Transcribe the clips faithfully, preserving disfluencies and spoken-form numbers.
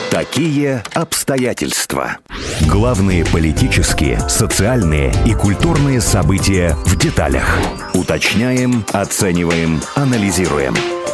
Такие обстоятельства. Главные политические, социальные и культурные события в деталях. Уточняем, оцениваем, анализируем.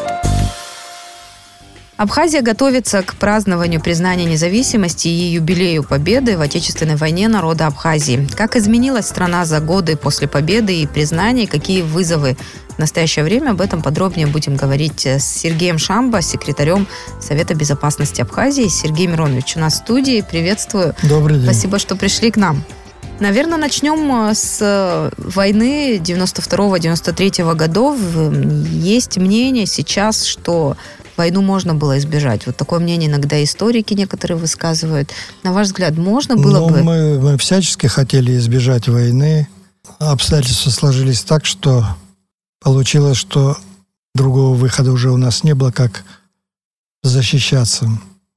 Абхазия готовится к празднованию признания независимости и юбилею победы в Отечественной войне народа Абхазии. Как изменилась страна за годы после победы и признания, какие вызовы в настоящее время, об этом подробнее будем говорить с Сергеем Шамбо, секретарем Совета безопасности Абхазии. Сергей Миронович у нас в студии. Приветствую. Добрый день. Спасибо, что пришли к нам. Наверное, начнем с войны девяносто второго - девяносто третьего годов. Есть мнение сейчас, что войну можно было избежать. Вот такое мнение иногда историки некоторые высказывают. На ваш взгляд, можно было ну, бы? Мы, мы всячески хотели избежать войны. Обстоятельства сложились так, что получилось, что другого выхода уже у нас не было, как защищаться.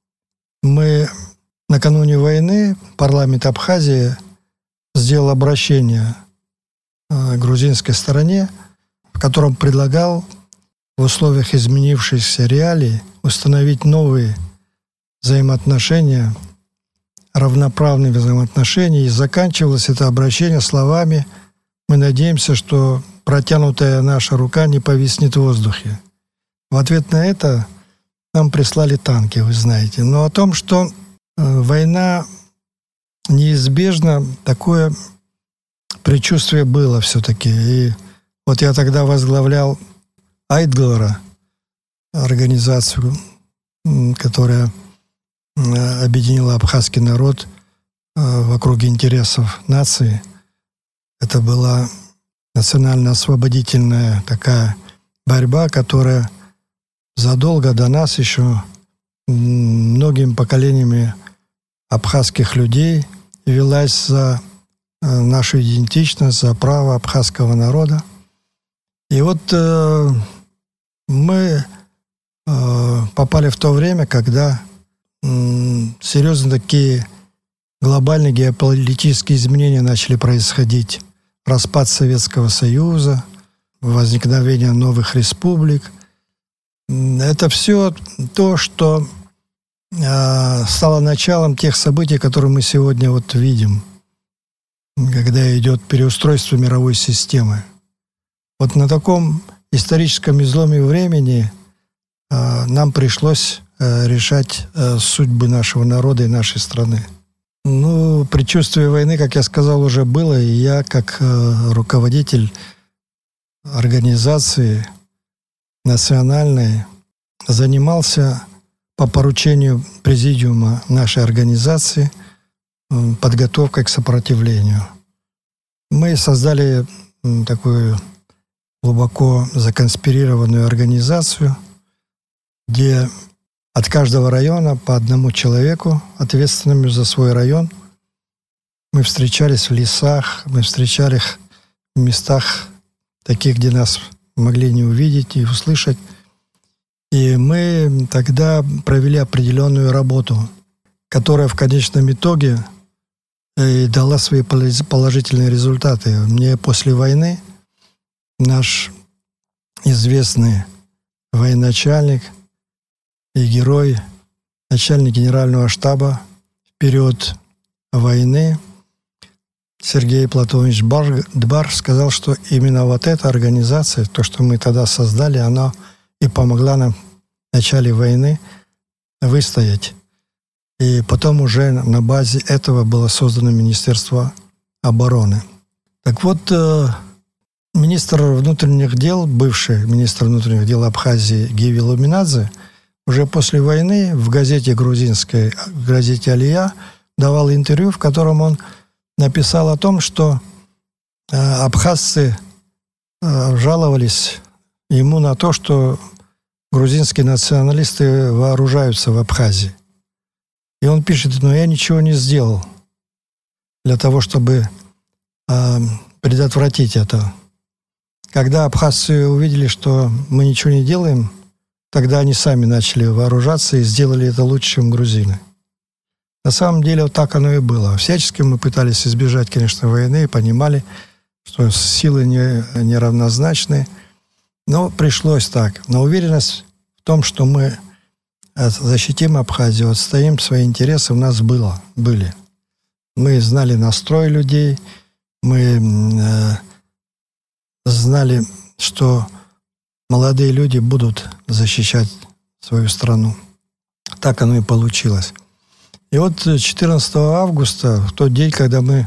Мы накануне войны, парламент Абхазии сделал обращение к грузинской стороне, в котором предлагал в условиях изменившихся реалий установить новые взаимоотношения, равноправные взаимоотношения. И заканчивалось это обращение словами: «Мы надеемся, что протянутая наша рука не повиснет в воздухе». В ответ на это нам прислали танки, вы знаете. Но о том, что война неизбежна, такое предчувствие было все-таки. И вот я тогда возглавлял Айтгора, организацию, которая объединила абхазский народ в округе интересов нации. Это была национально-освободительная такая борьба, которая задолго до нас еще многими поколениями абхазских людей велась за нашу идентичность, за право абхазского народа. И вот э, мы э, попали в то время, когда э, серьезно такие глобальные геополитические изменения начали происходить. Распад Советского Союза, возникновение новых республик. Это все то, что э, стало началом тех событий, которые мы сегодня вот видим, когда идет переустройство мировой системы. Вот на таком историческом изломе времени э, нам пришлось э, решать э, судьбы нашего народа и нашей страны. Ну, предчувствие войны, как я сказал, уже было, и я, как э, руководитель организации национальной, занимался по поручению президиума нашей организации э, подготовкой к сопротивлению. Мы создали э, такую глубоко законспирированную организацию, где от каждого района по одному человеку, ответственному за свой район. Мы встречались в лесах, мы встречались в местах таких, где нас могли не увидеть и услышать. И мы тогда провели определенную работу, которая в конечном итоге и дала свои положительные результаты. Мне после войны наш известный военачальник и герой, начальник генерального штаба в период войны Сергей Платонович Дбар сказал, что именно вот эта организация, то, что мы тогда создали, она и помогла нам в начале войны выстоять. И потом уже на базе этого было создано Министерство обороны. Так вот, министр внутренних дел, бывший министр внутренних дел Абхазии Гиви Луминадзе, уже после войны в газете грузинской, в газете «Алия» давал интервью, в котором он написал о том, что э, абхазцы э, жаловались ему на то, что грузинские националисты вооружаются в Абхазии. И он пишет: но я ничего не сделал для того, чтобы э, предотвратить это. Когда абхазцы увидели, что мы ничего не делаем, тогда они сами начали вооружаться и сделали это лучше, чем грузины. На самом деле вот так оно и было. Всячески мы пытались избежать, конечно, войны и понимали, что силы не, неравнозначны. Но пришлось так. Но уверенность в том, что мы защитим Абхазию, отстоим свои интересы, у нас было, были. Мы знали настрой людей, мы э, знали, что молодые люди будут защищать свою страну. Так оно и получилось. И вот четырнадцатого августа, в тот день, когда мы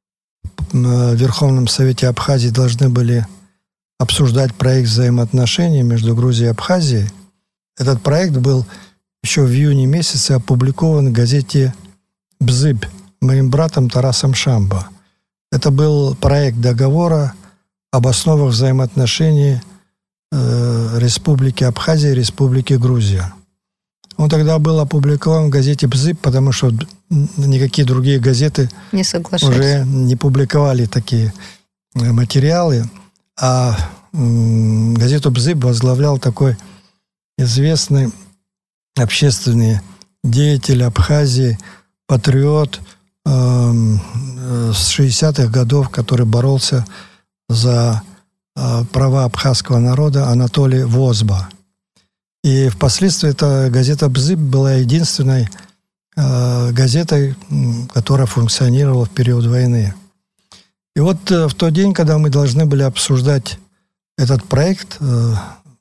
в Верховном Совете Абхазии должны были обсуждать проект взаимоотношений между Грузией и Абхазией, этот проект был еще в июне месяце опубликован в газете «Бзыб» моим братом Тарасом Шамбо. Это был проект договора об основах взаимоотношений э, Республики Абхазия и Республики Грузия. Он тогда был опубликован в газете «Бзыб», потому что никакие другие газеты не уже не публиковали такие материалы. А м, газету «Бзыб» возглавлял такой известный общественный деятель Абхазии, патриот э, с шестидесятых годов, который боролся за э, права абхазского народа, Анатолий Возба. И впоследствии эта газета «Бзыб» была единственной э, газетой, которая функционировала в период войны. И вот э, в тот день, когда мы должны были обсуждать этот проект, э,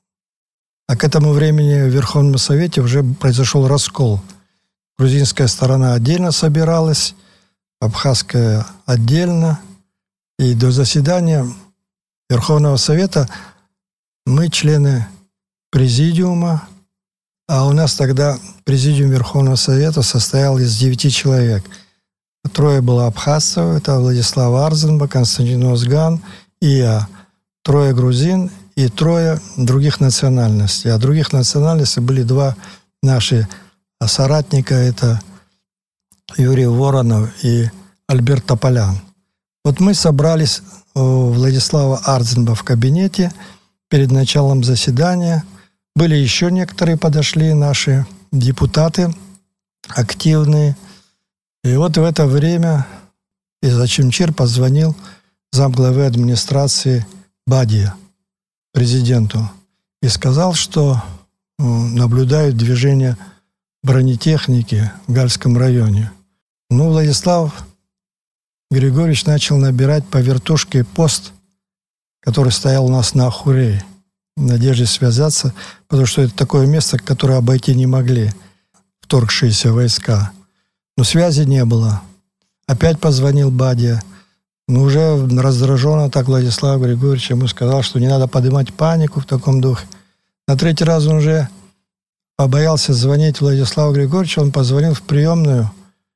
а к этому времени в Верховном Совете уже произошел раскол. Грузинская сторона отдельно собиралась, абхазская отдельно. И до заседания Верховного Совета мы, члены президиума, а у нас тогда президиум Верховного Совета состоял из девяти человек. Трое было абхазцев, это Владислав Арзенба, Константин Озган и я. Трое грузин и трое других национальностей. А других национальностей были два наши соратника, это Юрий Воронов и Альберт Тополян. Вот мы собрались у Владислава Арзенба в кабинете перед началом заседания. Были еще некоторые, подошли наши депутаты, активные. И вот в это время из Ачимчир позвонил замглавы администрации Бадия президенту и сказал, что наблюдают движение бронетехники в Гальском районе. Ну, Владислав Григорьевич начал набирать по вертушке пост, который стоял у нас на Ахурее, в надежде связаться, потому что это такое место, которое обойти не могли вторгшиеся войска. Но связи не было. Опять позвонил Бадия. Но уже раздраженно так Владислав Григорьевич ему сказал, что не надо поднимать панику в таком духе. На третий раз он уже побоялся звонить Владиславу Григорьевичу, он позвонил в приемную.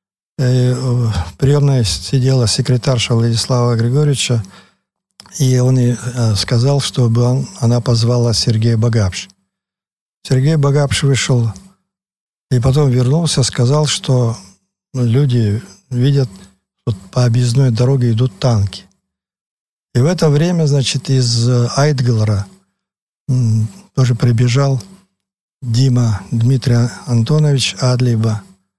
В приемной сидела секретарша Владислава Григорьевича, и он ей сказал, чтобы он, она позвала Сергея Багапш. Сергей Багапш вышел и потом вернулся, сказал, что люди видят, что по объездной дороге идут танки. И в это время, значит, из Айтгалара тоже прибежал Дима Дмитрий Антонович Адлиба,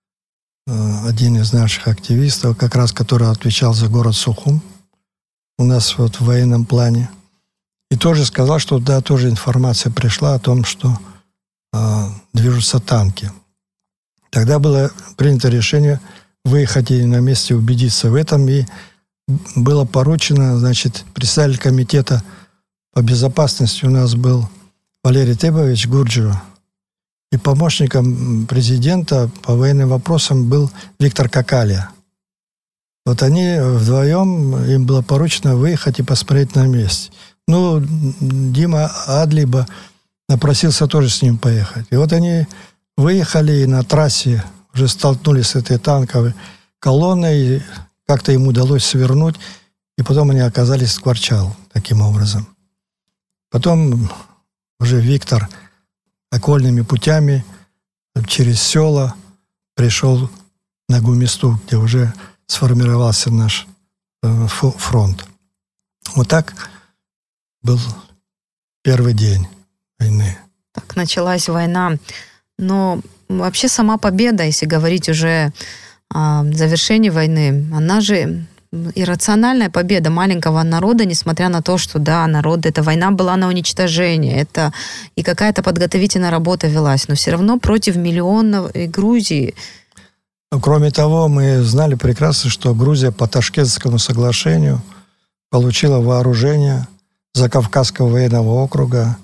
один из наших активистов, как раз который отвечал за город Сухум у нас вот в военном плане. И тоже сказал, что да, тоже информация пришла о том, что э, движутся танки. Тогда было принято решение выехать и на месте убедиться в этом, и было поручено, значит, председатель комитета по безопасности у нас был Валерий Тебович Гурджио, и помощником президента по военным вопросам был Виктор Какалия. Вот они вдвоем, им было поручено выехать и посмотреть на месте. Ну, Дима Адлиба напросился тоже с ним поехать. И вот они выехали и на трассе уже столкнулись с этой танковой колонной, и как-то им удалось свернуть, и потом они оказались в Скворчал таким образом. Потом уже Виктор окольными путями через села пришел на Гумисту, где уже сформировался наш э, фронт. Вот так был первый день войны. Так началась война. Но вообще сама победа, если говорить уже о завершении войны, она же иррациональная победа маленького народа, несмотря на то, что, да, народ, эта война была на уничтожение, это и какая-то подготовительная работа велась, но все равно против миллионов Грузии. Кроме того, мы знали прекрасно, что Грузия по Ташкентскому соглашению получила вооружение Закавказского военного округа.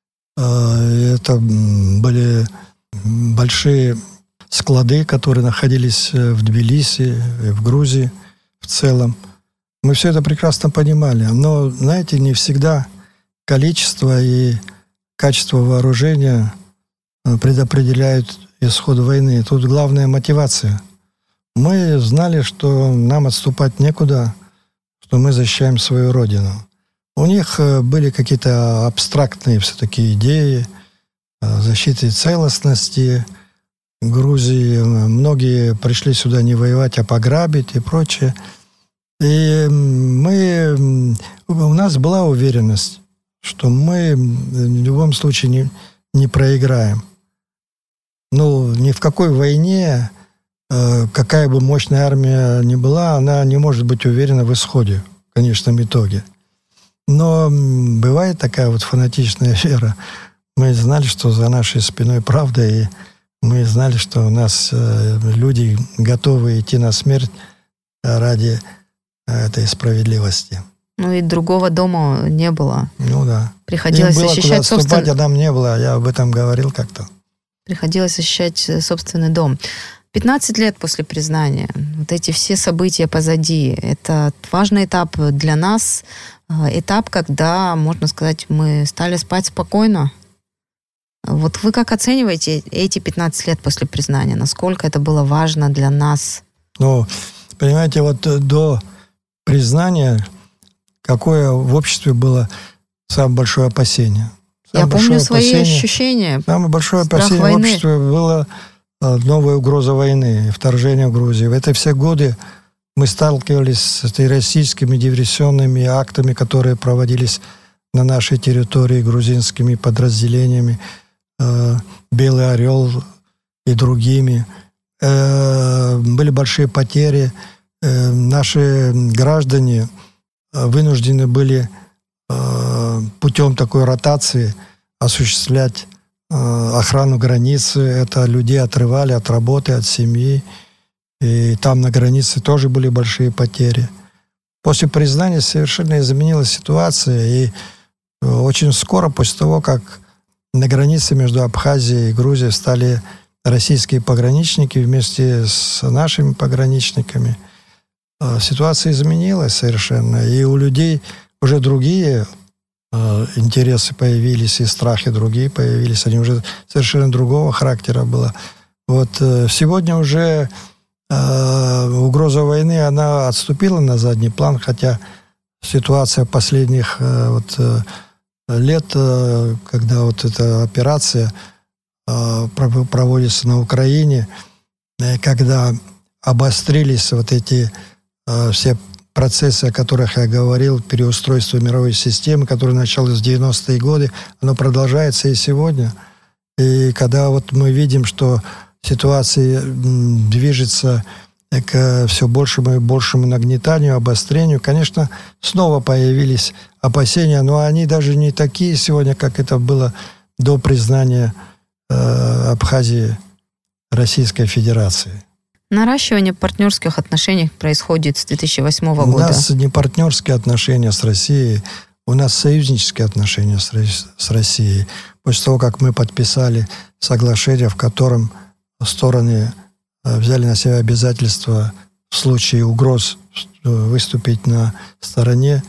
Это были большие склады, которые находились в Тбилиси, в Грузии в целом. Мы все это прекрасно понимали. Но, знаете, не всегда количество и качество вооружения предопределяют исход войны. Тут главная мотивация. Мы знали, что нам отступать некуда, что мы защищаем свою родину. У них были какие-то абстрактные все-таки идеи защиты целостности Грузии. Многие пришли сюда не воевать, а пограбить и прочее. И мы, у нас была уверенность, что мы в любом случае не, не проиграем. Ну, ни в какой войне, какая бы мощная армия ни была, она не может быть уверена в исходе, в конечном итоге. Но бывает такая вот фанатичная вера. Мы знали, что за нашей спиной правда, и мы знали, что у нас люди готовы идти на смерть ради этой справедливости. Ну и другого дома не было. Ну да. Приходилось Им было защищать куда отступать, собственный... а нам не было. Я об этом говорил как-то. Приходилось защищать собственный дом. пятнадцать лет после признания. Вот эти все события позади. Это важный этап для нас. Этап, когда, можно сказать, мы стали спать спокойно. Вот вы как оцениваете эти пятнадцать лет после признания? Насколько это было важно для нас? Ну, понимаете, вот до признания какое в обществе было самое большое опасение? Самое Я помню свои ощущения. Самое большое опасение в обществе было новая угроза войны, вторжение в Грузию. В эти все годы мы сталкивались с террористическими диверсионными актами, которые проводились на нашей территории грузинскими подразделениями, «Белый орел» и другими. Были большие потери. Наши граждане вынуждены были путем такой ротации осуществлять охрану границы. Это людей отрывали от работы, от семьи. И там на границе тоже были большие потери. После признания совершенно изменилась ситуация. И очень скоро после того, как на границе между Абхазией и Грузией стали российские пограничники вместе с нашими пограничниками, ситуация изменилась совершенно. И у людей уже другие интересы появились, и страхи другие появились. Они уже совершенно другого характера было. Вот сегодня уже угроза войны, она отступила на задний план, хотя ситуация последних вот, лет, когда вот эта операция проводится на Украине, когда обострились вот эти все процессы, о которых я говорил, переустройство мировой системы, которое началось в девяностые годы, оно продолжается и сегодня. И когда вот мы видим, что ситуация движется к все большему и большему нагнетанию, обострению, конечно, снова появились опасения, но они даже не такие сегодня, как это было до признания э, Абхазии Российской Федерации. Наращивание партнерских отношений происходит с две тысячи восьмого года. У нас не партнерские отношения с Россией, у нас союзнические отношения с Россией. После того, как мы подписали соглашение, в котором стороны взяли на себя обязательство в случае угроз выступить на стороне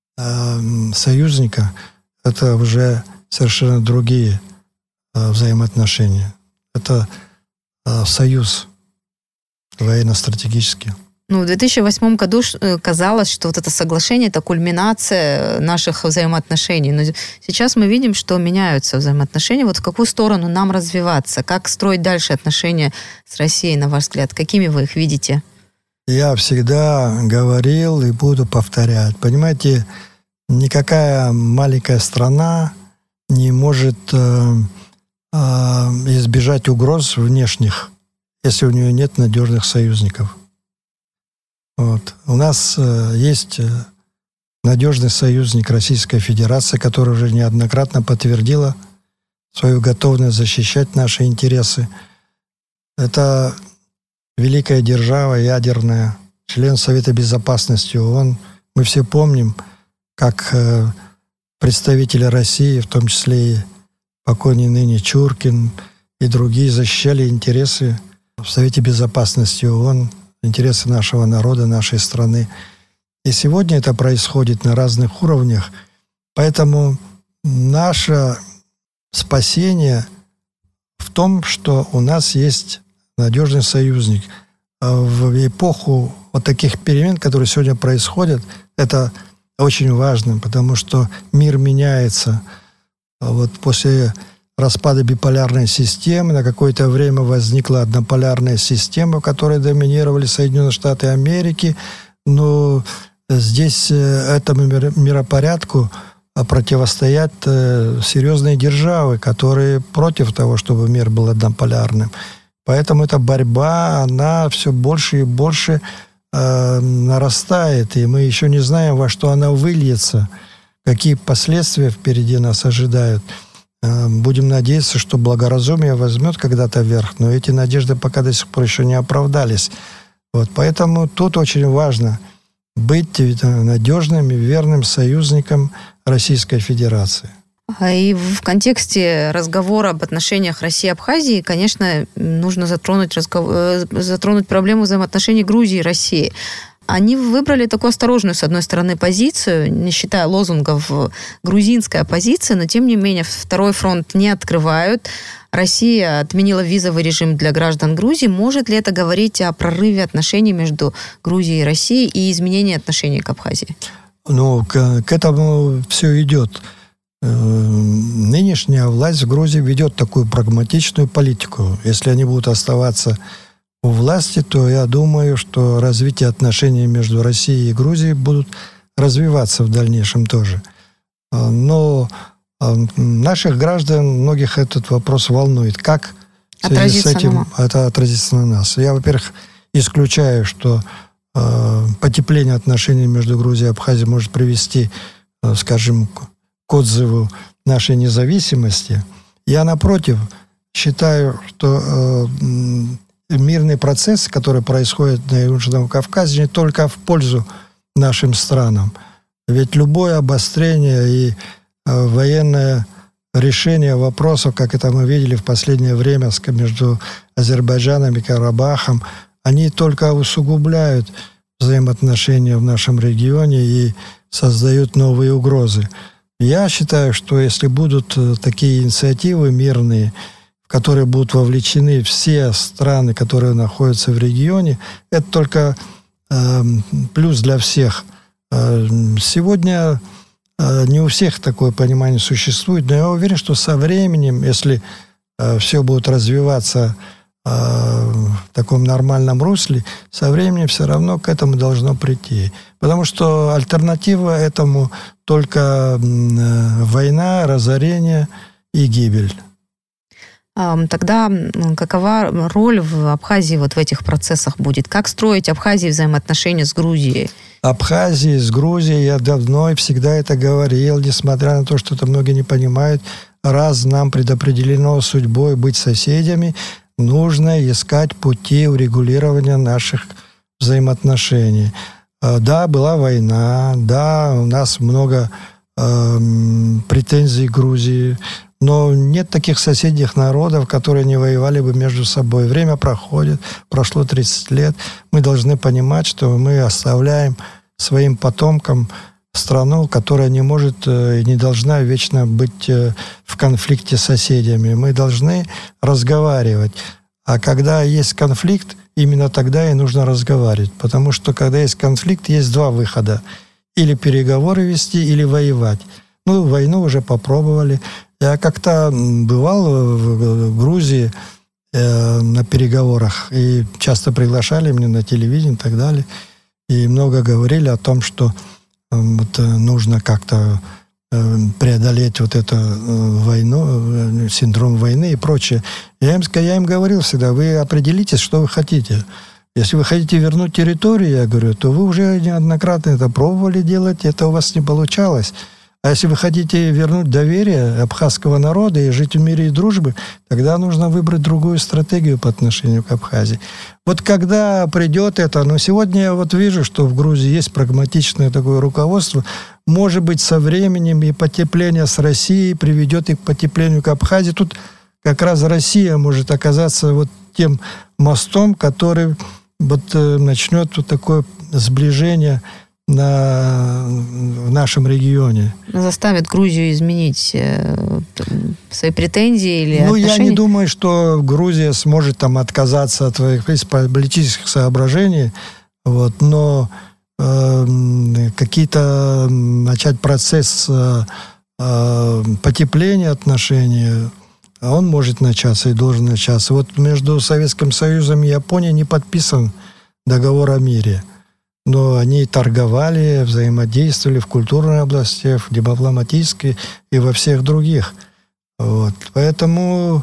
союзника, это уже совершенно другие взаимоотношения. Это союз военно-стратегический. Ну, в две тысячи восьмом году казалось, что вот это соглашение – это кульминация наших взаимоотношений. Но сейчас мы видим, что меняются взаимоотношения. Вот в какую сторону нам развиваться? Как строить дальше отношения с Россией, на ваш взгляд? Какими вы их видите? Я всегда говорил и буду повторять. Понимаете, никакая маленькая страна не может э, э, избежать угроз внешних, если у нее нет надежных союзников. Вот. У нас э, есть э, надежный союзник Российская Федерация, которая уже неоднократно подтвердила свою готовность защищать наши интересы. Это великая держава, ядерная, член Совета Безопасности ООН. Мы все помним, как э, представители России, в том числе и покойный ныне Чуркин и другие, защищали интересы в Совете Безопасности ООН, интересы нашего народа, нашей страны. И сегодня это происходит на разных уровнях. Поэтому наше спасение в том, что у нас есть надежный союзник. В эпоху вот таких перемен, которые сегодня происходят, это очень важно, потому что мир меняется. Вот после распада биполярной системы на какое-то время возникла однополярная система, в которой доминировали Соединенные Штаты Америки. Но здесь этому миропорядку противостоят серьезные державы, которые против того, чтобы мир был однополярным. Поэтому эта борьба, она все больше и больше э, нарастает, и мы еще не знаем, во что она выльется, какие последствия впереди нас ожидают. Э, будем надеяться, что благоразумие возьмет когда-то верх, но эти надежды пока до сих пор еще не оправдались. Вот, поэтому тут очень важно быть надежным и верным союзником Российской Федерации. И в контексте разговора об отношениях России и Абхазии, конечно, нужно затронуть, разговор, затронуть проблему взаимоотношений Грузии и России. Они выбрали такую осторожную, с одной стороны, позицию, не считая лозунгов грузинской оппозиции, но, тем не менее, второй фронт не открывают. Россия отменила визовый режим для граждан Грузии. Может ли это говорить о прорыве отношений между Грузией и Россией и изменении отношений к Абхазии? Ну, к, к этому все идет. Нынешняя власть в Грузии ведет такую прагматичную политику. Если они будут оставаться у власти, то я думаю, что развитие отношений между Россией и Грузией будут развиваться в дальнейшем тоже. Но наших граждан, многих этот вопрос волнует. Как в связи с этим это отразится на нас? Я, во-первых, исключаю, что потепление отношений между Грузией и Абхазией может привести, скажем, к отзыву нашей независимости. Я, напротив, считаю, что э, мирный процесс, который происходит на Южном Кавказе, не только в пользу нашим странам. Ведь любое обострение и э, военное решение вопросов, как это мы видели в последнее время между Азербайджаном и Карабахом, они только усугубляют взаимоотношения в нашем регионе и создают новые угрозы. Я считаю, что если будут такие инициативы мирные, в которые будут вовлечены все страны, которые находятся в регионе, это только э, плюс для всех. Э, сегодня э, не у всех такое понимание существует, но я уверен, что со временем, если э, все будет развиваться э, в таком нормальном русле, со временем все равно к этому должно прийти. Потому что альтернатива этому только война, разорение и гибель. Тогда какова роль в Абхазии вот в этих процессах будет? Как строить Абхазии взаимоотношения с Грузией? Абхазии с Грузией я давно и всегда это говорил, несмотря на то, что это многие не понимают. Раз нам предопределено судьбой быть соседями, нужно искать пути урегулирования наших взаимоотношений. Да, была война, да, у нас много э, претензий к Грузии, но нет таких соседних народов, которые не воевали бы между собой. Время проходит, прошло тридцать лет. Мы должны понимать, что мы оставляем своим потомкам страну, которая не может и не должна вечно быть в конфликте с соседями. Мы должны разговаривать. А когда есть конфликт, именно тогда и нужно разговаривать. Потому что, когда есть конфликт, есть два выхода. Или переговоры вести, или воевать. Ну, войну уже попробовали. Я как-то бывал в Грузии э, на переговорах, и часто приглашали меня на телевидение и так далее. И много говорили о том, что э, вот, нужно как-то э, преодолеть вот эту э, войну, э, синдром войны и прочее. Я им, я им говорил всегда: вы определитесь, что вы хотите. Если вы хотите вернуть территорию, я говорю, то вы уже неоднократно это пробовали делать, это у вас не получалось. А если вы хотите вернуть доверие абхазского народа и жить в мире и дружбе, тогда нужно выбрать другую стратегию по отношению к Абхазии. Вот когда придет это, но сегодня я вот вижу, что в Грузии есть прагматичное такое руководство, может быть, со временем и потепление с Россией приведет и к потеплению к Абхазии. Тут как раз Россия может оказаться вот тем мостом, который вот э, начнет вот такое сближение на, в нашем регионе. Заставит Грузию изменить э, свои претензии или ну, отношения? Я не думаю, что Грузия сможет там отказаться от своих политических соображений, вот, но э, какие-то начать процесс э, э, потепления отношений, он может начаться и должен начаться. Вот между Советским Союзом и Японией не подписан договор о мире. Но они торговали, взаимодействовали в культурной области, в дипломатической и во всех других. Вот. Поэтому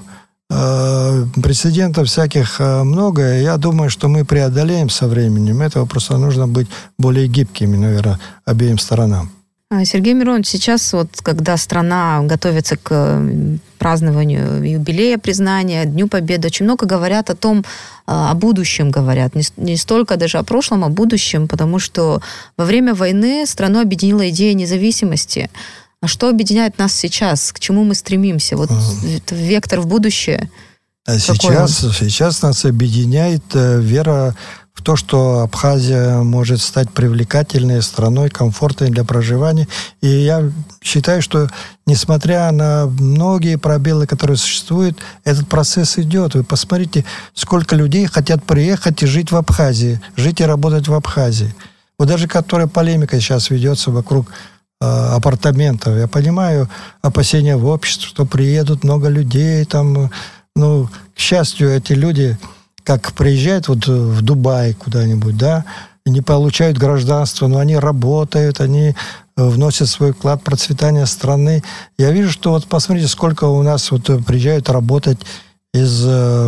э, прецедентов всяких много. Я думаю, что мы преодолеем со временем. Этого просто нужно быть более гибкими, наверное, обеим сторонам. Сергей Миронович, сейчас вот, когда страна готовится к празднованию юбилея признания, Дню Победы, очень много говорят о том, о будущем говорят. Не, не столько даже о прошлом, а о будущем, потому что во время войны страну объединила идея независимости. А что объединяет нас сейчас? К чему мы стремимся? Вот а. вектор в будущее. А сейчас, сейчас нас объединяет вера в то, что Абхазия может стать привлекательной страной, комфортной для проживания. И я считаю, что, несмотря на многие пробелы, которые существуют, этот процесс идет. Вы посмотрите, сколько людей хотят приехать и жить в Абхазии, жить и работать в Абхазии. Вот даже которая полемика сейчас ведется вокруг э, апартаментов. Я понимаю опасения в обществе, что приедут много людей. Там, ну, к счастью, эти люди... как приезжают вот в Дубай куда-нибудь, да, и не получают гражданство, но они работают, они вносят свой вклад в процветание страны. Я вижу, что вот посмотрите, сколько у нас вот приезжают работать из э,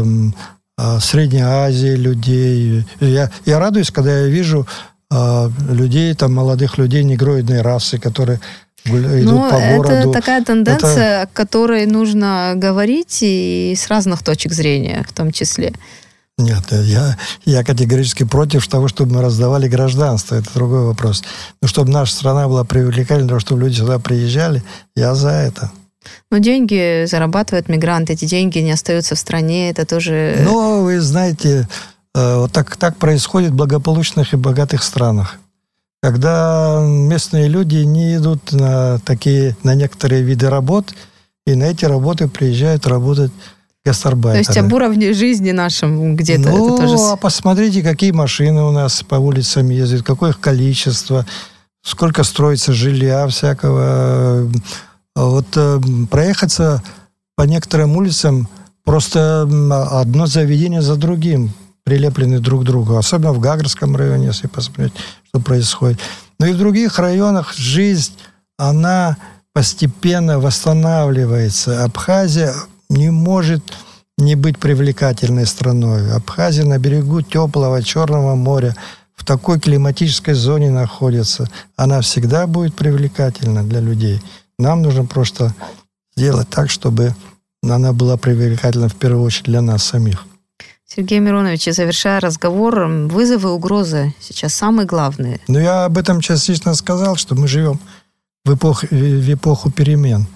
э, Средней Азии людей. Я, я радуюсь, когда я вижу э, людей, там, молодых людей негроидной расы, которые идут ну, по городу. Это такая тенденция, это... о которой нужно говорить и с разных точек зрения в том числе. Нет, я, я категорически против того, чтобы мы раздавали гражданство. Это другой вопрос. Но чтобы наша страна была привлекательной, чтобы люди сюда приезжали, я за это. Но деньги зарабатывают мигранты, эти деньги не остаются в стране, это тоже... Ну, вы знаете, вот так, так происходит в благополучных и богатых странах. Когда местные люди не идут на такие, на некоторые виды работ, и на эти работы приезжают работать гастарбайтеры. То есть об уровне жизни нашем где-то ну, это тоже... а посмотрите, какие машины у нас по улицам ездят, какое их количество, сколько строится жилья всякого. Вот проехаться по некоторым улицам, просто одно заведение за другим прилеплены друг к другу. Особенно в Гагарском районе, если посмотреть, что происходит. Но и в других районах жизнь, она постепенно восстанавливается. Абхазия не может не быть привлекательной страной. Абхазия на берегу теплого Черного моря, в такой климатической зоне находится. Она всегда будет привлекательна для людей. Нам нужно просто сделать так, чтобы она была привлекательна в первую очередь для нас самих. Сергей Миронович, завершая разговор, вызовы и угрозы сейчас самые главные. Ну, я об этом частично сказал, что мы живем в эпоху, в эпоху перемен.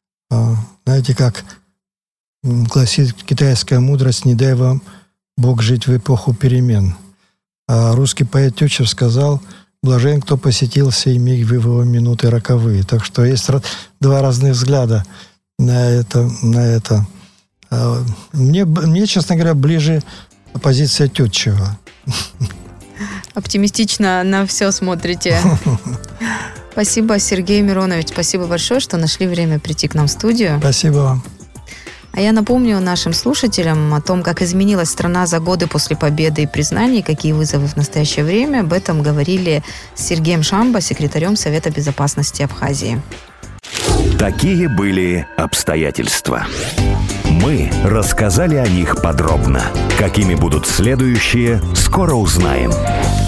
Знаете, как гласит китайская мудрость, не дай вам Бог жить в эпоху перемен. А русский поэт Тютчев сказал, блажен, кто посетил сей миг в его минуты роковые. Так что есть два разных взгляда на это. На это. Мне, мне, честно говоря, ближе позиция Тютчева. Оптимистично на все смотрите. Спасибо, Сергей Миронович. Спасибо большое, что нашли время прийти к нам в студию. Спасибо вам. А я напомню нашим слушателям о том, как изменилась страна за годы после победы и признаний, какие вызовы в настоящее время. Об этом говорили с Сергеем Шамбо, секретарем Совета безопасности Абхазии. Такие были обстоятельства. Мы рассказали о них подробно. Какими будут следующие, скоро узнаем.